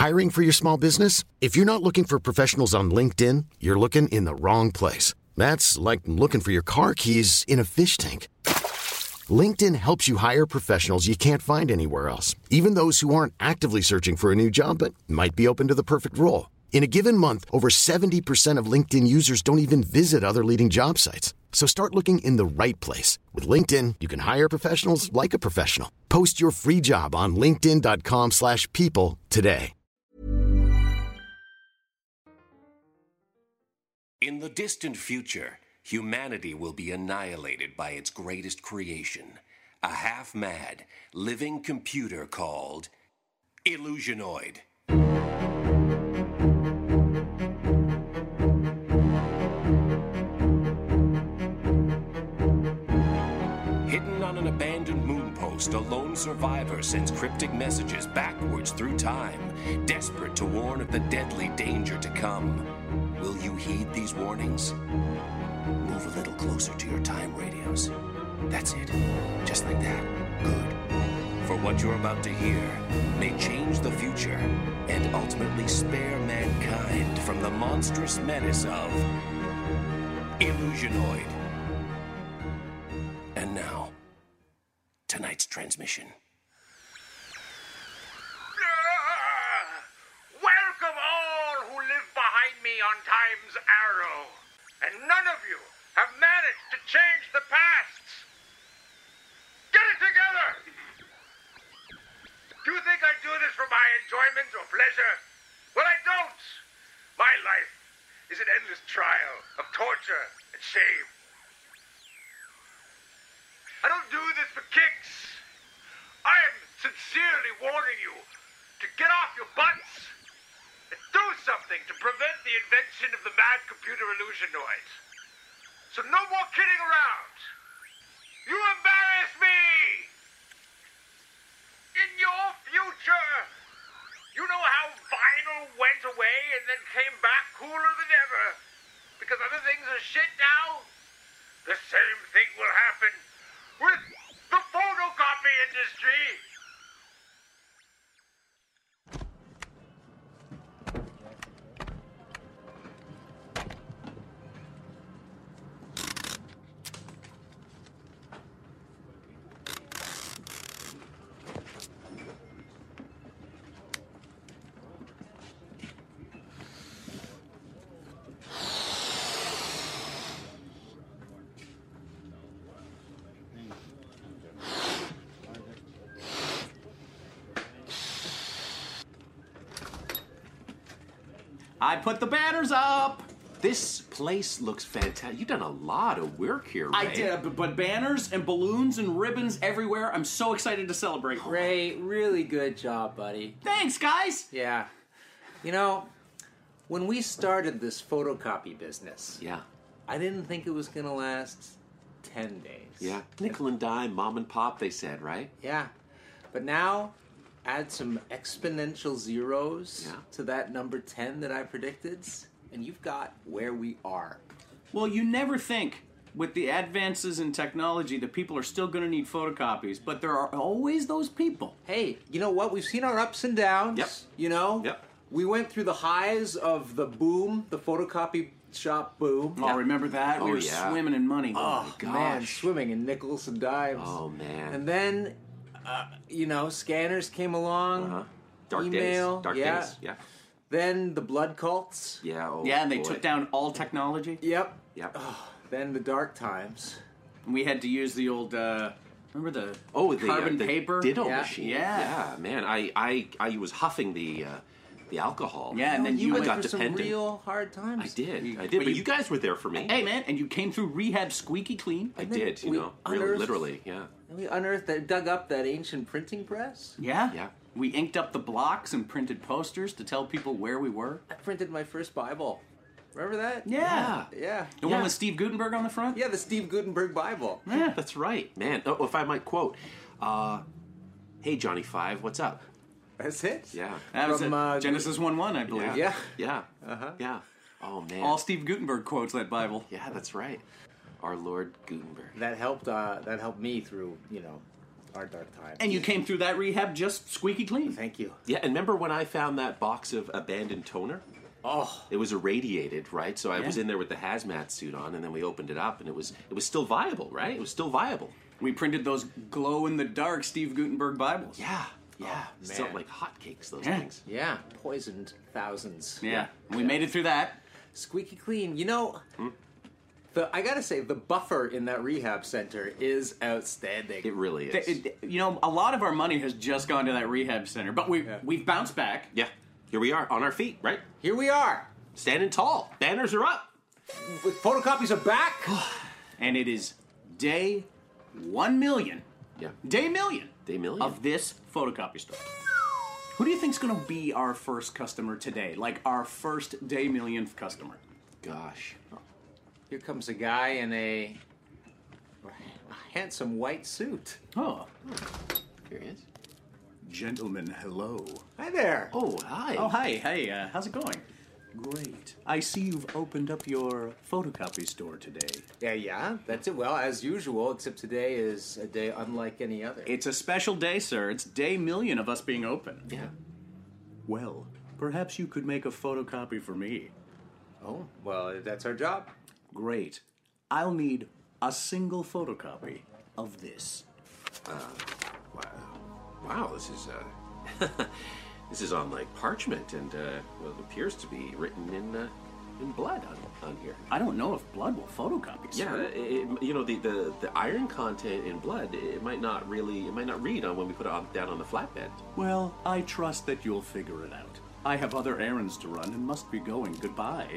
Hiring for your small business? If you're not looking for professionals on LinkedIn, you're looking in the wrong place. That's like looking for your car keys in a fish tank. LinkedIn helps you hire professionals you can't find anywhere else, even those who aren't actively searching for a new job but might be open to the perfect role. In a given month, over 70% of LinkedIn users don't even visit other leading job sites. So start looking in the right place. With LinkedIn, you can hire professionals like a professional. Post your free job on linkedin.com/people today. In the distant future, humanity will be annihilated by its greatest creation, a half-mad, living computer called Illusionoid. Hidden on an abandoned moon post, a lone survivor sends cryptic messages backwards through time, desperate to warn of the deadly danger to come. Will you heed these warnings? Move a little closer to your time radios. That's it. Just like that. Good. For what you're about to hear may change the future and ultimately spare mankind from the monstrous menace of Illusionoid. And now, tonight's transmission. Welcome all who live behind me on Time's Arrow. And none of you have managed to change the past. Get it together! Do you think I do this for my enjoyment or pleasure? Well, I don't. My life is an endless trial of torture and shame. I don't do this for kicks. I am sincerely warning you to get off your butts and do something to prevent the invention of the mad computer Illusionoid. So no more kidding around. You embarrass me! In your future, you know how vinyl went away and then came back cooler than ever because other things are shit now? The same thing will happen with the photocopy industry. I put the banners up. This place looks fantastic. You've done a lot of work here, Ray. I did, but banners and balloons and ribbons everywhere. I'm so excited to celebrate. Ray, really good job, buddy. Thanks, guys. Yeah. You know, when we started this photocopy business, Yeah. I didn't think it was going to last 10 days. Yeah. Nickel and dime, mom and pop, they said, right? Yeah. But now, add some exponential zeros to that number 10 that I predicted, and you've got where we are. Well, you never think with the advances in technology that people are still going to need photocopies, but there are always those people. Hey, you know what? We've seen our ups and downs. Yep. You know? Yep. We went through the highs of the boom, the photocopy shop boom. Oh, remember that? Oh, we were yeah. swimming in money. Oh, gosh. man, swimming in nickels and dimes. Oh, man. And then, scanners came along. Dark email, days. Dark yeah. days. Yeah. Then the blood cults. Yeah. Oh, Yeah, and they boy. took down all technology. Yep. Yep. Then the dark times. We had to use the old, remember the the carbon the paper? ditto Yeah. machine. Yeah. Man. I was huffing the alcohol. Yeah, and then you you went got through some dependent. real hard times. I did. You- I did. but But you- you guys were there for me. Hey, man, and you came through rehab squeaky clean. I then did. we Really, unearthed- literally. Yeah. And we unearthed that, dug up that ancient printing press. Yeah? Yeah. We inked up the blocks and printed posters to tell people where we were. I printed my first Bible. Remember that? Yeah. Yeah. The one with Steve Gutenberg on the front? Yeah, the Steve Gutenberg Bible. Yeah. That's right, man. Oh, if I might quote, "Hey Johnny Five, what's up?" That's it. Yeah. That was From, it. Genesis 1:1, I believe. Yeah. Yeah. Yeah. Oh man. All Steve Gutenberg quotes that Bible. Yeah, that's right. Our Lord Gutenberg. That helped me through, our dark times. And you came through that rehab just squeaky clean. Thank you. Yeah, and remember when I found that box of abandoned toner? Oh, It was irradiated, right? So I was in there with the hazmat suit on, and then we opened it up, and it was still viable, right? It was still viable. We printed those glow-in-the-dark Steve Gutenberg Bibles. Yeah, yeah. Still man. like hotcakes, those Yeah. things. yeah, poisoned thousands. Yeah. We made it through that. Squeaky clean. You know, I gotta say, the buffer in that rehab center is outstanding. It really is. A lot of our money has just gone to that rehab center, but we've bounced back. Yeah, here we are on our feet, right? Here we are. Standing tall. Banners are up. With photocopies are back. And it is day 1 million. Yeah. Day million. Day million. Of this photocopy store. Who do you think's going to be our first customer today? Like our first day millionth customer? Gosh. Here comes a guy in a handsome white suit. Oh. Here he is. Gentlemen, hello. Hi there. Oh, hi. Oh, hi. Hey, how's it going? Great. I see you've opened up your photocopy store today. Yeah, that's it. Well, as usual, except today is a day unlike any other. It's a special day, sir. It's day million of us being open. Yeah. Well, perhaps you could make a photocopy for me. Oh, well, that's our job. Great. I'll need a single photocopy of this. Wow, this is this is on like parchment, and well, it appears to be written in blood on here. I don't know if blood will photocopy, Yeah, sir. the iron content in blood, it might not read on when we put it down on the flatbed. Well, I trust that you'll figure it out. I have other errands to run and must be going. Goodbye.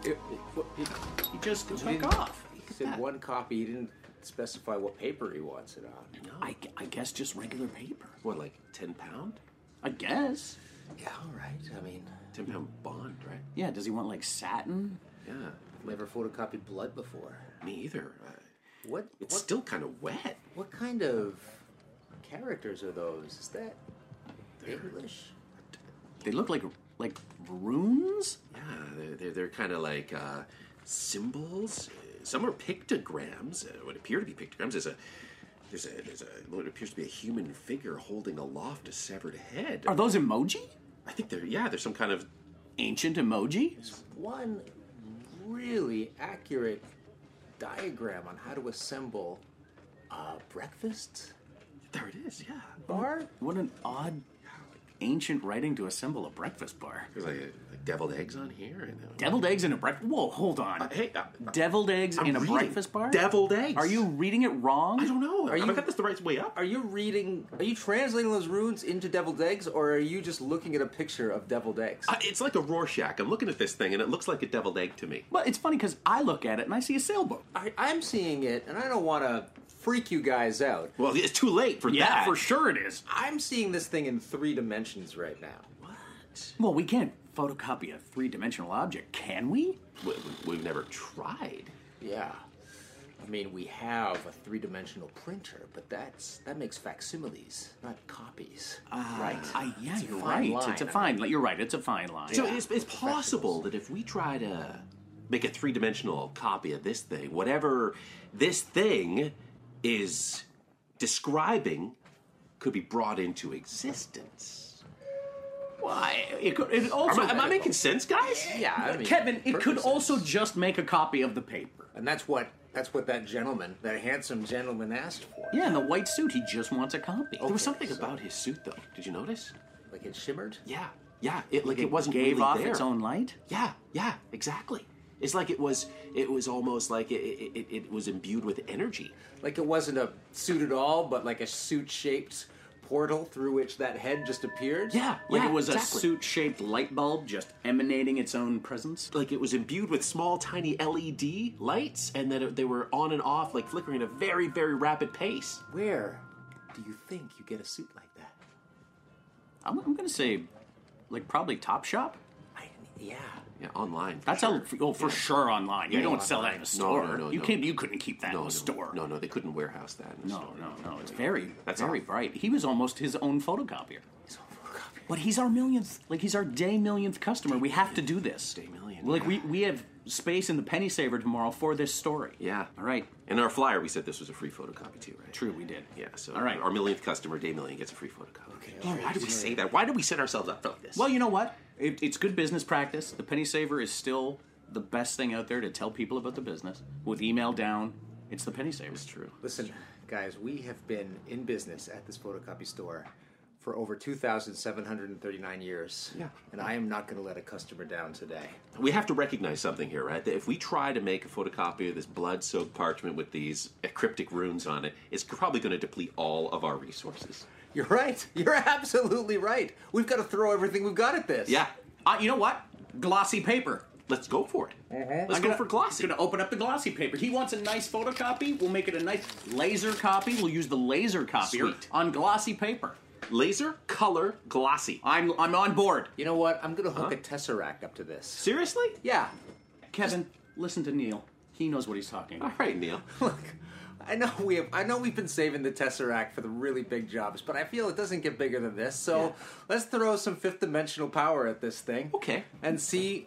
He just took off. He said one copy. He didn't specify what paper he wants it on. I guess just regular paper. What, like 10 pound? I guess. Yeah, all right. I mean, 10 pound bond, right? Yeah, does he want like satin? Yeah, never photocopied blood before. me either. What It's still kind of wet. What kind of characters are those? Is that English? They look like runes? Yeah, they're kind of like symbols. Some are pictograms. What appear to be pictograms. There's what appears to be a human figure holding aloft a severed head. Are those emoji? I think there's some kind of Ancient emoji? One really accurate diagram on how to assemble a breakfast there it is. Yeah, bar. What an odd ancient writing to assemble a breakfast bar. there's like deviled eggs on here. And, Deviled eggs in a breakfast... Whoa, hold on. hey, Deviled eggs I'm in a reading breakfast bar? deviled eggs. Are you reading it wrong? I don't know. Are Have you- I got this the right way up? Are you translating those runes into deviled eggs, or are you just looking at a picture of deviled eggs? It's like a Rorschach. I'm looking at this thing, and it looks like a deviled egg to me. Well, it's funny because I look at it and I see a sailboat. I'm seeing it, and I don't want to freak you guys out. Well, it's too late for Yeah, that. for sure it is. I'm seeing this thing in 3 dimensions right now. Well, we can't photocopy a 3-dimensional object, can we? We've never tried. Yeah. I mean, we have a 3-dimensional printer, but that makes facsimiles, not copies. Right? Yeah, It's a you're fine right. line. It's a fine line. You're right. It's a fine line. So it's possible that if we try to make a 3-dimensional copy of this thing, whatever this thing is describing could be brought into existence. Why? It also. Am I making sense, guys? Yeah, I mean, Kevin, it could purposes. also just make a copy of the paper. And that's what that gentleman, that handsome gentleman, asked for. Yeah, in the white suit, he just wants a copy. There was something about his suit, though. Did you notice? Like it shimmered. Yeah. It wasn't gave really off there. its own light. Yeah, exactly. It's like it was almost like it was imbued with energy. Like it wasn't a suit at all, but like a suit-shaped portal through which that head just appeared. Yeah, Like it was exactly. a suit-shaped light bulb just emanating its own presence. Like it was imbued with small, tiny LED lights, and that they were on and off, like flickering at a very, very rapid pace. Where do you think you get a suit like that? I'm going to say, like, probably Topshop. Yeah. Yeah, online. That's for sure online. You Yeah, don't sell that in a No, store. no, you no. couldn't keep that in a store. No, they couldn't warehouse that. In a store. No. It's very all. bright. He was almost his own photocopier. But he's our millionth, like he's our day millionth customer. We have to do this. Day million. Like, we have space in the Penny Saver tomorrow for this story. Yeah. All right. In our flyer, we said this was a free photocopy too, right? True, we did. Yeah, so All right. our millionth customer, Day Million, gets a free photocopy. Okay. Why do we say that? Why do we set ourselves up for like this? Well, you know what? It's good business practice. The Penny Saver is still the best thing out there to tell people about the business. With email down, it's the Penny Saver. It's true. Listen, guys, we have been in business at this photocopy store for over 2,739 years. Yeah. And I am not going to let a customer down today. We have to recognize something here, right? That if we try to make a photocopy of this blood-soaked parchment with these cryptic runes on it, it's probably going to deplete all of our resources. You're right. You're absolutely right. We've got to throw everything we've got at this. Yeah. You know what? Glossy paper. Let's go for it. Let's go for glossy. I'm going to open up the glossy paper. He wants a nice photocopy. We'll make it a nice laser copy. We'll use the laser copier Sweet. on glossy paper. Laser, color, glossy. I'm on board. You know what? I'm going to hook a Tesseract up to this. Seriously? Yeah. Kevin, listen to Neil. He knows what he's talking about. All right, Neil. Look, I know we've been saving the Tesseract for the really big jobs, but I feel it doesn't get bigger than this. So let's throw some fifth dimensional power at this thing. Okay. And see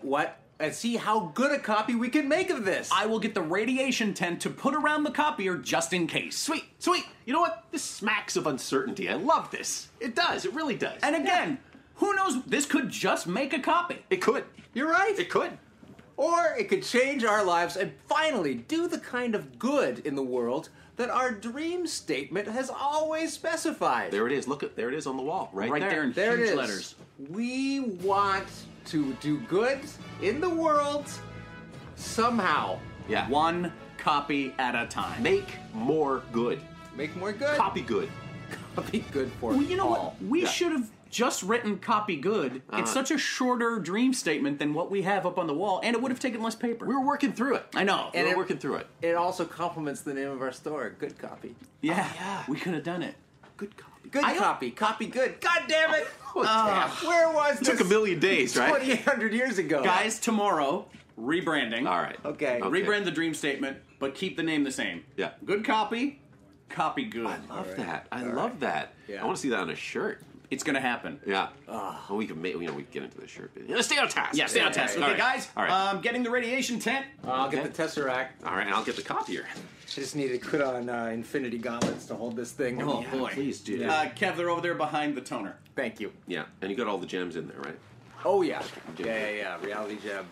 how good a copy we can make of this. I will get the radiation tent to put around the copier just in case. Sweet, sweet. You know what? This smacks of uncertainty. I love this. It does. It really does. And again, who knows? This could just make a copy. It could. You're right. It could. Or it could change our lives and finally do the kind of good in the world that our dream statement has always specified. There it is. Look at there it is on the wall. Right there. in There huge it is. letters. We want to do good in the world somehow. Yeah. One copy at a time. Make more good. Make more good. Copy good. Copy good for Well, you know all. what? We Yeah. should have just written copy good. It's such a shorter dream statement than what we have up on the wall, and it would have taken less paper. We were working through it. I know. And we it- were working through it. It also complements the name of our store, Good Copy. Yeah, we could have done it. Good copy. Good I- Copy. Copy good. God damn it! Damn. Where was this? Took a million days, right? 2,800 years ago. Guys, tomorrow, rebranding. All right. Okay. Rebrand the dream statement, but keep the name the same. Yeah. Good copy, copy good. I love that. I love that. Yeah. I want to see that on a shirt. It's going to happen. Yeah. Well, we can make. We can get into the shirt. Yeah, stay on task. Yeah, stay on task. All Okay, right. guys, All right. getting the radiation tent. I'll Okay. get the Tesseract. All right. And I'll get the copier. I just need to put on Infinity Gauntlets to hold this thing. Oh, Yeah, boy. please do. Kev, they're over there behind the toner. Thank you. Yeah. And you got all the gems in there, right? Oh, yeah. Yeah. Reality gem.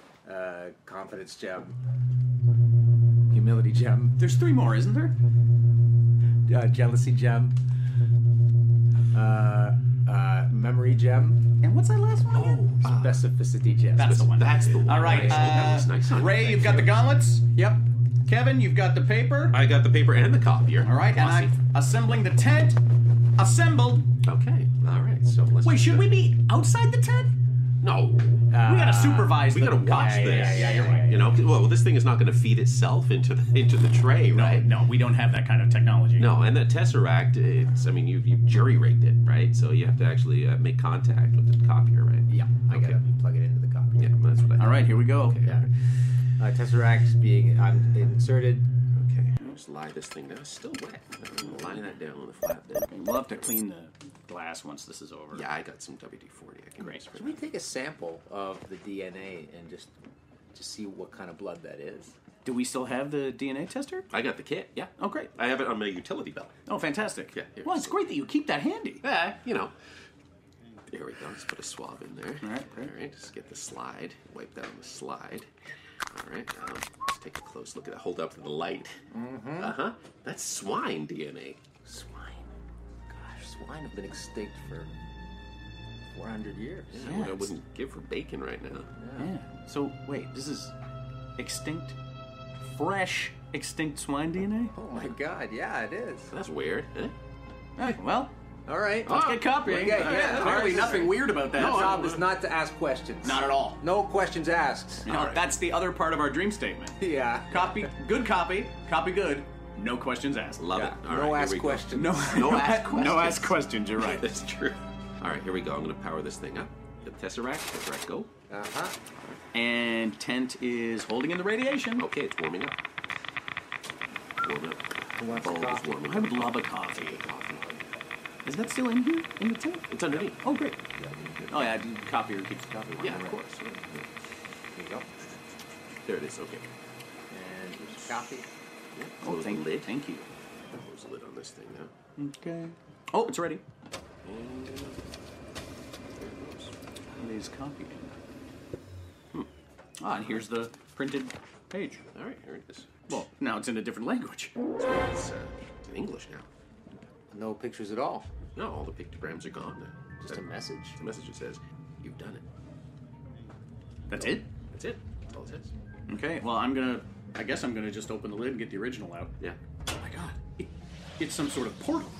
Confidence gem. Humility gem. There's 3 more, isn't there? Jealousy gem. Memory gem. And what's that last one again? Specificity gem. That's the one. That's the one. All right, Nice. That was nice. Ray, you've got the gauntlets. Yep. Kevin, you've got the paper. I got the paper and the copier. All right, and I'm assembling the tent. Assembled. Okay. All right. So let's. Wait, do should that. we be outside the tent? No. We gotta supervise. We gotta watch this. yeah, you're right. You know, well, this thing is not going to feed itself into the tray, right? No, we don't have that kind of technology. No, and the Tesseract, it's, I mean, you jury-rigged it, right? So you have to actually make contact with the copier, right? Yeah. I Okay. gotta plug it into the copy. Yeah, that's what I thought. All right, here we go. Yeah. Tesseract being inserted. Okay, just lie this thing down. It's still wet. I'm gonna lie that down on the flat bed. We'll have to clean the glass once this is over. Yeah, I got some WD-40. I can use for Should we that. take a sample of the DNA and just see what kind of blood that is? Do we still have the DNA tester? I got the kit, yeah. Oh, great. I have it on my utility belt. Oh, fantastic. Yeah, here. Well, it's great that you keep that handy. Yeah, you know. There we go. Just put a swab in there. All right, great. All right, just get the slide. Wipe that on the slide. All right, now let's take a close look at it. Hold up to the light. Mm-hmm. Uh-huh. That's swine DNA. Swine. Gosh, swine have been extinct for 400 years. Yeah, what I wouldn't give for bacon right now. Yeah. So, wait, this is extinct, fresh extinct swine DNA? Oh my God, yeah, it is. That's weird. Eh? Hey, well, All right. let's get copying. Okay, yeah. Apparently nothing weird about that. Our job is not to ask questions. Not at all. No questions asked. You know, that's the other part of our dream statement. Yeah. Copy good, no questions asked. Love Yeah, it. All no right, here ask we go. questions. No ask questions. No ask questions, you're right. That's true. All right, here we go. I'm going to power this thing up. The Tesseract, go. Uh-huh. And tent is holding in the radiation. Okay, it's warming up. Warming up. Who wants a Bulb is coffee? warming I up. would love a coffee. Is that still in here, in the tent? It's underneath. Oh, great. Oh, yeah, the copier keeps the coffee warm. Yeah, of right. course. There you go. There it is, okay. And here's your copy. Yeah, Oh, close the lid. thank you. Close the lid on this thing now. Okay. Oh, it's ready. And there it goes. Today's copying. Ah, and here's the printed page. All right, here it is. Well, now it's in a different language. It's in English now. No pictures at all. No, all the pictograms are gone now. Just a message. The message that says, you've done it. That's it? That's it. That's all it says. Okay, well, I guess I'm gonna just open the lid and get the original out. Yeah. Oh my god. It's some sort of portal.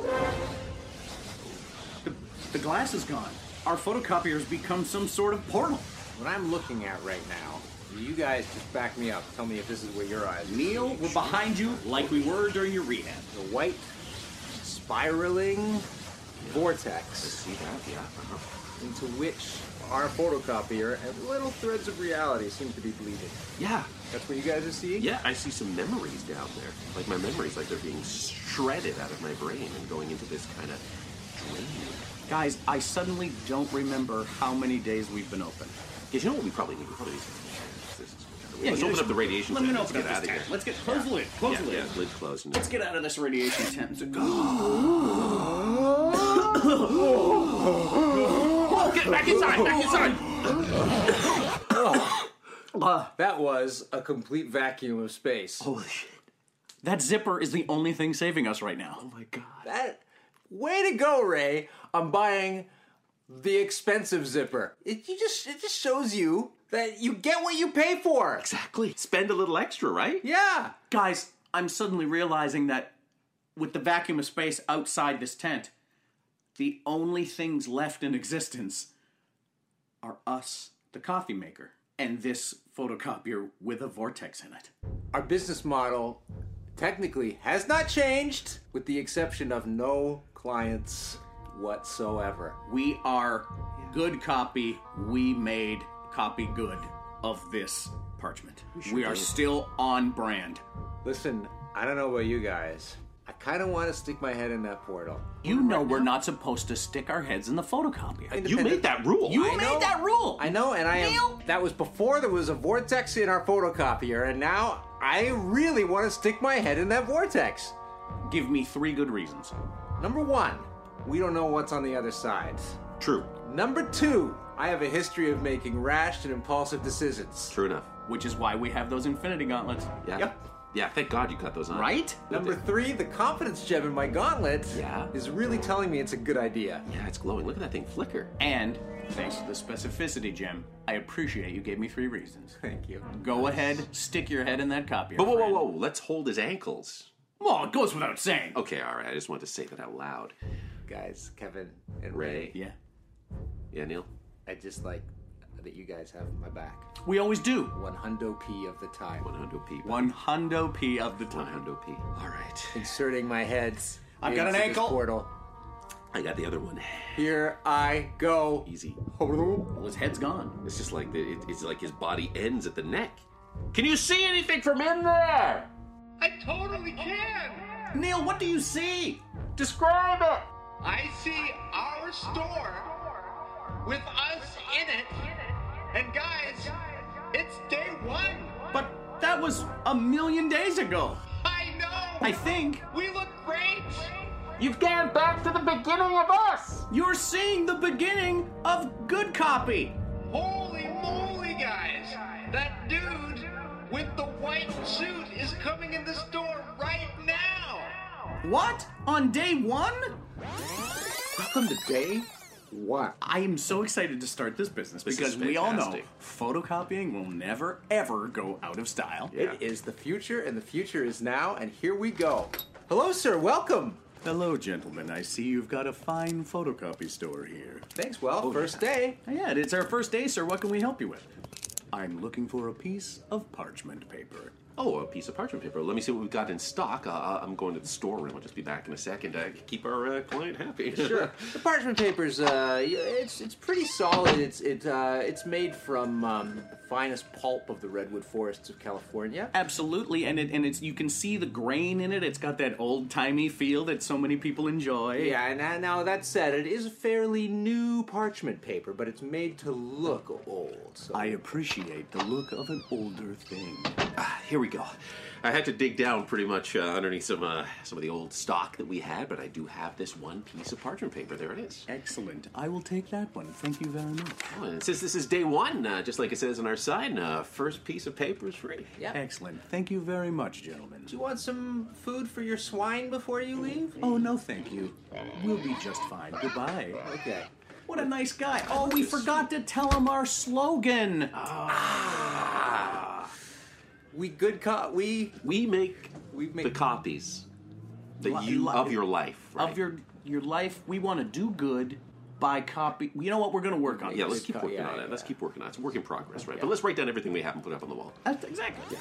The glass is gone. Our photocopier's become some sort of portal. What I'm looking at right now, you guys just back me up. Tell me if this is where your eyes are. Neil, we're behind you like we were during your rehab. The white, spiraling vortex See that? Yeah. Uh-huh. into which our photocopier and little threads of reality seem to be bleeding. Yeah. That's what you guys are seeing? Yeah, I see some memories down there. Like my memories, like they're being shredded out of my brain and going into this kind of drain. Guys, I suddenly don't remember how many days we've been open. Because you know what we probably need? We probably need some. Let's you open just- up the radiation Let me tent. open up Let's this get out of tent. here. Let's get close the lid. Close the lid. Yeah, lid closed. And Let's get out of this radiation tent. get back inside! Back inside! That was a complete vacuum of space. Holy shit! That zipper is the only thing saving us right now. Oh my god! That way to go, Ray. I'm buying the expensive zipper. It just shows you that you get what you pay for. Exactly. Spend a little extra, right? Yeah. Guys, I'm suddenly realizing that with the vacuum of space outside this tent, the only things left in existence are us, the coffee maker, and this photocopier with a vortex in it. Our business model technically has not changed, with the exception of no clients whatsoever. We are good copy. We made copy good of this parchment. We are still on brand. Listen, I don't know about you guys. I kind of want to stick my head in that portal. You know we're not supposed to stick our heads in the photocopier. You made that rule. You I know. made that rule. I know, and I am. Neil? That was before there was a vortex in our photocopier, and now I really want to stick my head in that vortex. Give me 3 good reasons. Number 1, we don't know what's on the other side. True. Number 2, I have a history of making rash and impulsive decisions. True enough. Which is why we have those infinity gauntlets. Yeah. Yep. Yeah. Thank God you got those on. Right? Number 3, the confidence gem in my gauntlet Yeah. is really telling me it's a good idea. Yeah, it's glowing. Look at that thing flicker. And thanks to the specificity gem, I appreciate you gave me 3 reasons. Thank you. Go ahead, stick your head in that copier. Whoa, whoa, whoa, friend. whoa! Let's hold his ankles. Well, it goes without saying. Okay, all right. I just wanted to say that out loud. Guys, Kevin and Ray. Ray, Yeah. Yeah, Neil. I just like that you guys have my back. We always do. 100p of the time. 100p. 100p of the time. 100p. All right. Inserting my head. I've got an into ankle. This portal. I got the other one. Here I go. Easy. Well, his head's gone. It's just like it's like his body ends at the neck. Can you see anything from in there? I totally can! Neil, what do you see? Describe it. I see our store with us in it. And guys, it's day 1. But that was a million days ago. I know! I think. We look great! You've gone back to the beginning of us. You're seeing the beginning of good copy. Holy moly, guys! That dude with the white suit is coming in the store right now! What? On day 1? Welcome to day 1. I am so excited to start this business This because is we all know fantastic. photocopying will never, ever go out of style. Yeah. It is the future, and the future is now, and here we go. Hello, sir. Welcome. Hello, gentlemen. I see you've got a fine photocopy store here. Thanks. Well, first day. Yeah, it's our first day, sir. What can we help you with? I'm looking for a piece of parchment paper. Oh, a piece of parchment paper. Let me see what we've got in stock. I'm going to the storeroom. I'll just be back in a second to keep our client happy. Sure. The parchment paper's it's pretty solid. It's made from the finest pulp of the redwood forests of California. Absolutely, and it's you can see the grain in it. It's got that old-timey feel that so many people enjoy. Yeah, and now that said, it is a fairly new parchment paper, but it's made to look old. So. I appreciate the look of an older thing. Here we go. I had to dig down pretty much underneath some of the old stock that we had, but I do have this one piece of parchment paper. There it is. Excellent. I will take that one. Thank you very much. Oh, and since this is day one, just like it says on our sign, first piece of paper is free. Yeah. Excellent. Thank you very much, gentlemen. Do you want some food for your swine before you leave? Oh, no, thank you. We'll be just fine. Goodbye. Okay. What a nice guy. Oh, we forgot to tell him our slogan. We make make the copies that Li- of your life, right? Of your life. We want to do good by copy. You know what? We're going to work on Yeah, this. let's keep working on it. Let's keep working on it. It's a work in progress, right? But let's write down everything we have and put it up on the wall. That's exactly.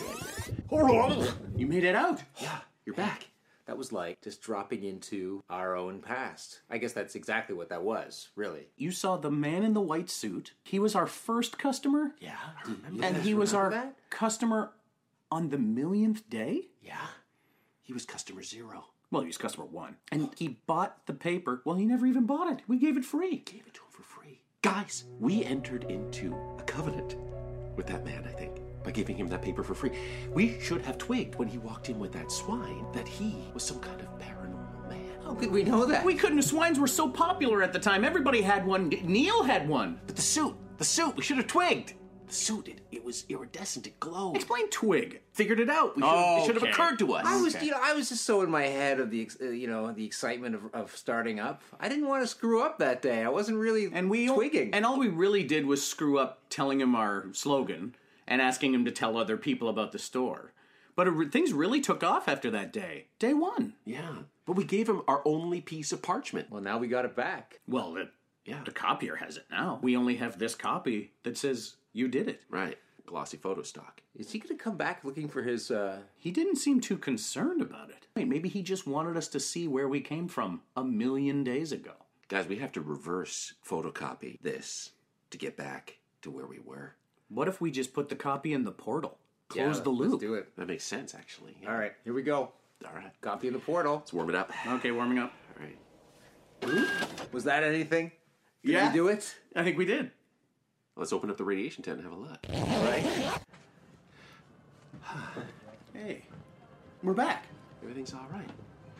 You made it out. Yeah, you're back. That was like just dropping into our own past. I guess that's exactly what that was, really. You saw the man in the white suit. He was our first customer. Yeah. And he was our that? customer on the millionth day? Yeah. He was customer 0. Well, he was customer 1. And he bought the paper. Well, he never even bought it. We gave it free. Gave it to him for free. Guys, we entered into a covenant with that man, I think, by giving him that paper for free. We should have twigged when he walked in with that swine that he was some kind of paranormal man. How could we know that? We couldn't have. Swines were so popular at the time. Everybody had one. Neil had one. But the suit, we should have twigged. The suit, it was iridescent, it glowed. Explain twig. Figured it out. It should have occurred to us. I was just so in my head of the excitement of starting up. I didn't want to screw up that day. I wasn't really twigging. And all we really did was screw up telling him our slogan and asking him to tell other people about the store. But things really took off after that day. Day 1. Yeah, but we gave him our only piece of parchment. Well, now we got it back. Well, the copier has it now. We only have this copy that says you did it. Right. Glossy photo stock. Is he going to come back looking for his... He didn't seem too concerned about it. Maybe he just wanted us to see where we came from 1,000,000 days ago. Guys, we have to reverse photocopy this to get back to where we were. What if we just put the copy in the portal? Close the loop. Let's do it. That makes sense, actually. Yeah. All right, here we go. All right. Copy in the portal. Let's warm it up. Okay, warming up. All right. Was that anything? Did Yeah. we do it? I think we did. Let's open up the radiation tent and have a look. All right. Hey, we're back. Everything's all right.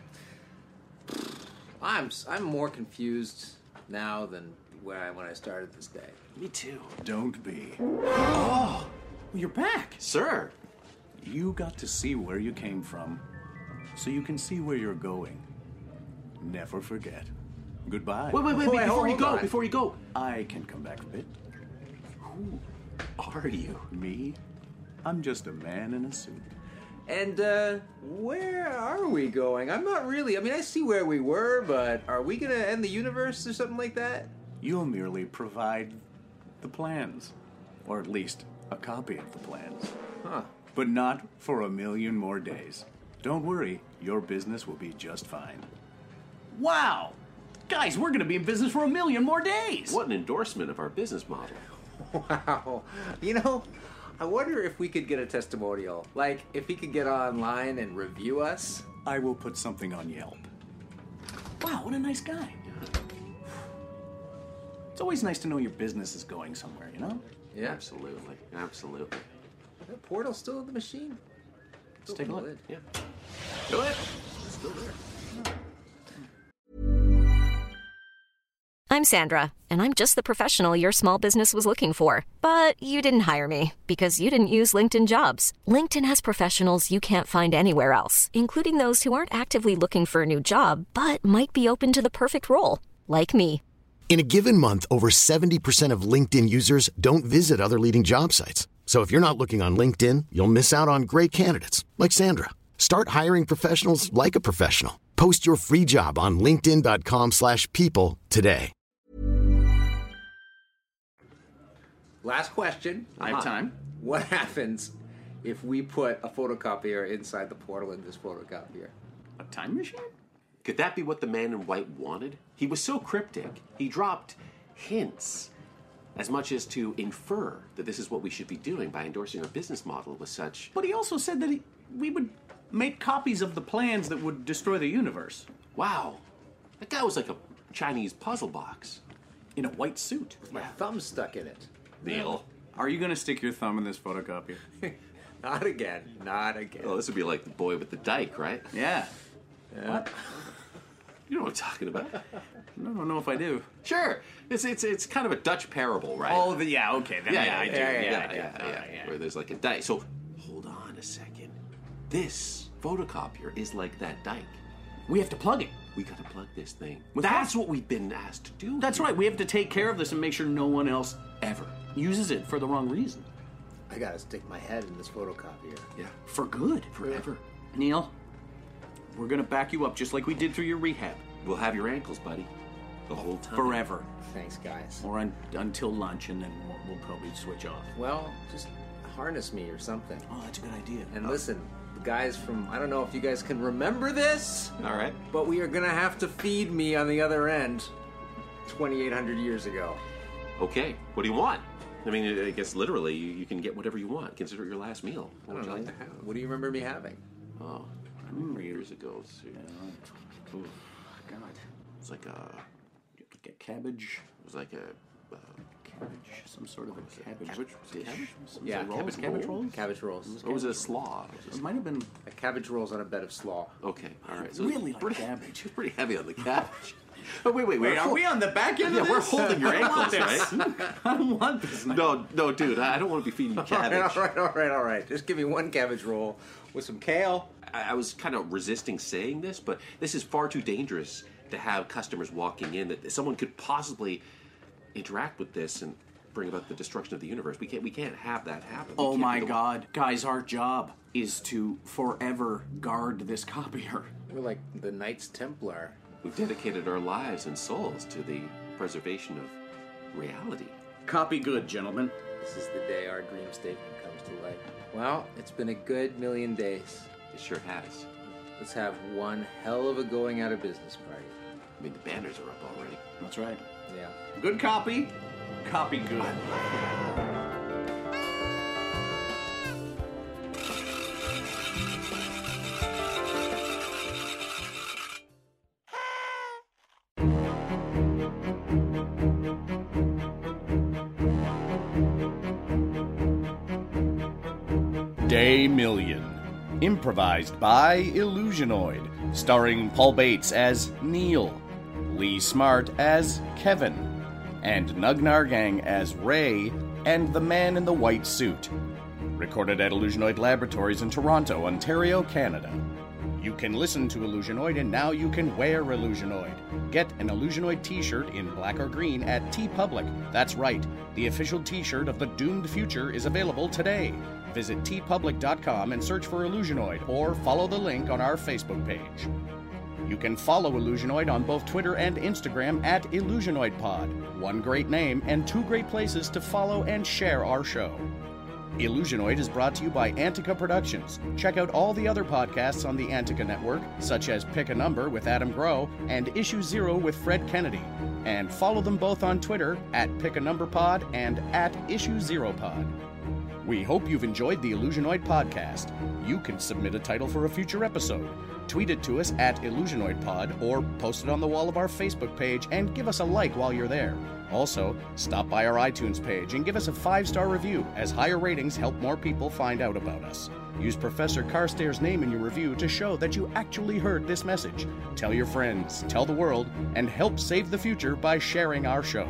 I'm more confused now than when I started this day. Me too. Don't be. Oh, you're back. Sir! You got to see where you came from, so you can see where you're going. Never forget. Goodbye. Wait, before you go. I can come back a bit. Who are you? Me? I'm just a man in a suit. And where are we going? I'm not really. I mean, I see where we were, but are we gonna end the universe or something like that? You'll merely provide the plans. Or at least a copy of the plans. Huh. But not for 1,000,000 more days. Don't worry, your business will be just fine. Wow! Guys, we're gonna be in business for 1,000,000 more days! What an endorsement of our business model. Wow. You know, I wonder if we could get a testimonial. Like, if he could get online and review us. I will put something on Yelp. Wow, what a nice guy. It's always nice to know your business is going somewhere, you know? Yeah. Absolutely. The portal's still in the machine. Let's take a look. Yeah. Go ahead. It's still there. I'm Sandra, and I'm just the professional your small business was looking for. But you didn't hire me because you didn't use LinkedIn Jobs. LinkedIn has professionals you can't find anywhere else, including those who aren't actively looking for a new job, but might be open to the perfect role, like me. In a given month, over 70% of LinkedIn users don't visit other leading job sites. So if you're not looking on LinkedIn, you'll miss out on great candidates like Sandra. Start hiring professionals like a professional. Post your free job on linkedin.com/people today. Last question. I have time. What happens if we put a photocopier inside the portal in this photocopier. A time machine? Could that be what the man in white wanted? He was so cryptic. He dropped hints as much as to infer that this is what we should be doing by endorsing our business model with such... But he also said that we would make copies of the plans that would destroy the universe. Wow. That guy was like a Chinese puzzle box. In a white suit. My thumb's stuck in it. Neil. Are you going to stick your thumb in this photocopier? Not again. Not again. Oh, this would be like the boy with the dike, right? Yeah. What? You know what I'm talking about. I don't know if I do. Sure. It's kind of a Dutch parable, right? Oh, yeah, okay. Then, I do. Yeah. Where there's like a dike. So, hold on a second. This photocopier is like that dike. We have to plug it. We gotta plug this thing. With That's what we've been asked to do. That's right. We have to take care of this and make sure no one else Ever. uses it for the wrong reason. I gotta stick my head in this photocopier. Yeah. For good. Forever. Neil, we're going to back you up just like we did through your rehab. We'll have your ankles, buddy. The whole time. Forever. Thanks, guys. Or until lunch, and then we'll probably switch off. Well, just harness me or something. Oh, that's a good idea. And listen, the guys from, I don't know if you guys can remember this, All right. but we are gonna have to feed me on the other end 2,800 years ago. Okay. What do you want? I mean, I guess literally, you can get whatever you want. Consider it your last meal. What would you like to have? What do you remember me having? Oh, I remember years ago. Ooh, God. it's like a... Like a cabbage. It was like a... Cabbage. Some sort of a cabbage. Cabbage dish. Some Yeah, rolls? cabbage Cabbage roll? rolls? Cabbage rolls. Or was it a slaw? It might have been A cabbage rolls on a bed of slaw. Okay, all right. So really it's like pretty, cabbage. it's pretty heavy on the cabbage. Oh, wait. Are we on the back end Yeah, of we're this? holding your I don't want ankles, this. right? I don't want this. No, dude, I don't want to be feeding you cabbage. All right. Just give me one cabbage roll with some kale. I was kind of resisting saying this, but this is far too dangerous to have customers walking in that someone could possibly interact with this and bring about the destruction of the universe. We can't have that happen. Oh my God. Guys, our job is to forever guard this copier. We're like the Knights Templar. We've dedicated our lives and souls to the preservation of reality. Copy good, gentlemen. This is the day our dream statement comes to life. Well, it's been a good million days. It sure has. Let's have one hell of a going out of business party. I mean, the banners are up already. That's right. Yeah. Good copy. Copy good. Day Million. Improvised by Illusionoid. Starring Paul Bates as Neil, Lee Smart as Kevin, and Nug Nargang as Ray and the Man in the White Suit. Recorded at Illusionoid Laboratories in Toronto, Ontario, Canada. You can listen to Illusionoid and now you can wear Illusionoid. Get an Illusionoid t-shirt in black or green at TeePublic. That's right, the official t-shirt of the Doomed Future is available today. Visit teepublic.com and search for Illusionoid or follow the link on our Facebook page. You can follow Illusionoid on both Twitter and Instagram at IllusionoidPod. One great name and two great places to follow and share our show. Illusionoid is brought to you by Antica Productions. Check out all the other podcasts on the Antica Network, such as Pick a Number with Adam Groh and Issue Zero with Fred Kennedy. And follow them both on Twitter at PickANumberPod and at Issue0Pod. We hope you've enjoyed the Illusionoid podcast. You can submit a title for a future episode. Tweet it to us at IllusionoidPod or post it on the wall of our Facebook page and give us a like while you're there. Also, stop by our iTunes page and give us a 5-star review, as higher ratings help more people find out about us. Use Professor Carstairs' name in your review to show that you actually heard this message. Tell your friends, tell the world, and help save the future by sharing our show.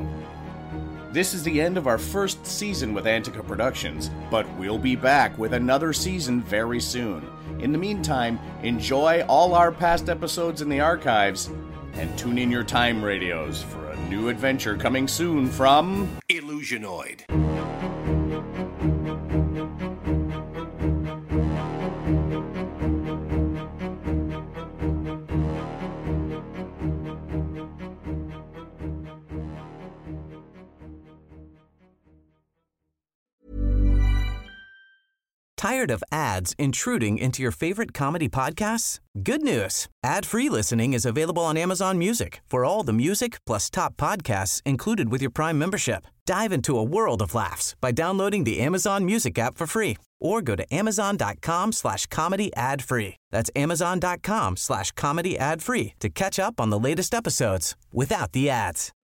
This is the end of our first season with Antica Productions, but we'll be back with another season very soon. In the meantime, enjoy all our past episodes in the archives, and tune in your time radios for a new adventure coming soon from Illusionoid. Tired of ads intruding into your favorite comedy podcasts? Good news. Ad-free listening is available on Amazon Music for all the music plus top podcasts included with your Prime membership. Dive into a world of laughs by downloading the Amazon Music app for free or go to amazon.com/comedy ad-free. That's amazon.com/comedy ad-free to catch up on the latest episodes without the ads.